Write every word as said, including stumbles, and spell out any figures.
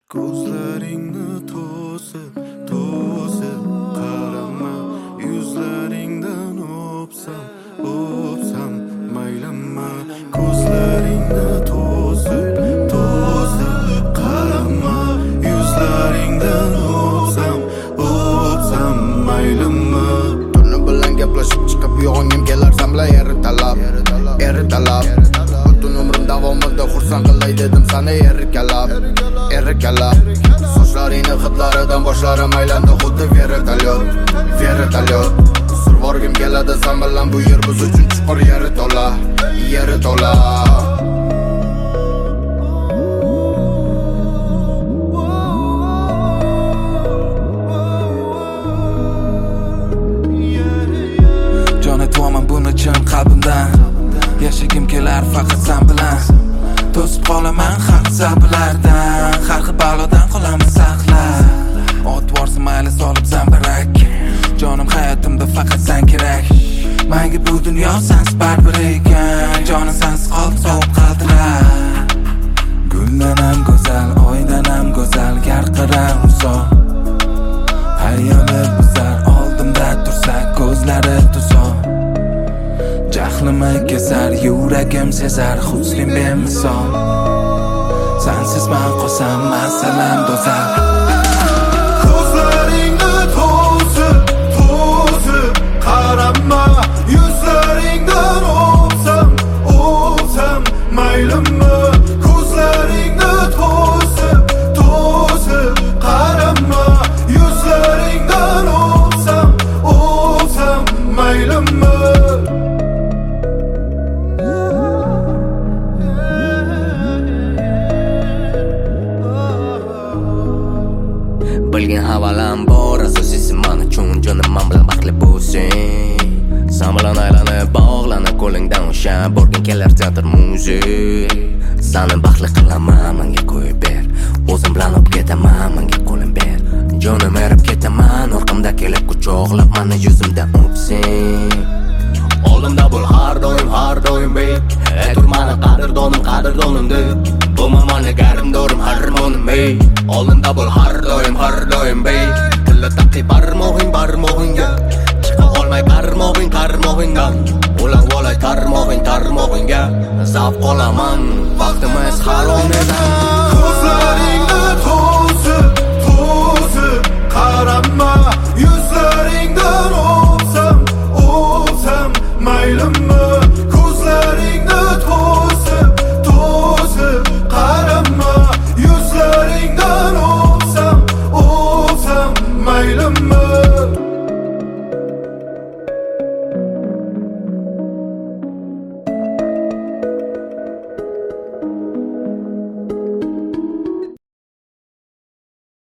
Ko'zlaringni to'sib, to'sib qarama, yuzlaringdan o'psam, o'psam maylimi. Ko'zlaringni to'sib, to'sib qarama, yuzlaringdan o'psam, o'psam maylimi. Tuni bilan gaplashib chiqib uyg'ongim kelar samla eri talab, eri talab. Butun umrim davomida xursand qilay dedim sani eri kalab, eri kalab. Sochlaringni hidlaridan boshlarim aylandi xuddi vertolyot, vertolyot. Survorgim keladi san bilan bu yer biz uchun chuqur yeri to'la, yeri to'la. Jon aytvoman buni chin qalbimdan, yashagim kelar faqat sen bilan. To'sib qolaman har sablardan, har xil balodan qolaman saqlab. Ot borsa mayli solib zambarak, jonim hayotimda faqat sen kerak. Menga bu dunyo sensiz baribir ekan, jonim sensiz qoldi sovuq qaltirar. Guldan ham go'zal, oydan ham go'zal, yarqirar misol. Hayoli buzar, oldimda tursa ko'zlari tuzor. Jahlimni kesar, yuragim sezar, husnim bemisol. Sensiz men qolsam masalam do'zar. Ko'zlaringni to'sib, to'sib qarama, yuzlaringdan o'psam, o'psam maylimi. Ko'zlaringni to'sib, to'sib qarama, yuzlaringdan o'psam, o'psam maylimi. Bilgin havalam bor, asosiysi men uchun jonim men bilan baxtli bo'lsing. Sen bilan aylanib bog'lanib qo'lingdan ushlab borgin kelar teatr muzik. Seni baxtli qilaman, menga qo'yib ber. O'zim bilan olib ketaman, menga qo'lim ber. Jonim erib ketaman, orqamda kelib quchoqlab meni yuzimdan o'psing. Oldimda bo'l har doim, har doim bek. Ey tur meni qadrdonim, qadrdonimdek. Bo'lma meni garimdorim, harmonim ey. Oldimda bo'l har doim, har doim bek. Tilla taqi barmog'ing, barmog'ingga. Chiqa olmay qarmog'ing, qarmog'ingdan. Ulan volay tarmog'ing, tarmog'ingga. Zavq olaman, vaqtimiz harom edi.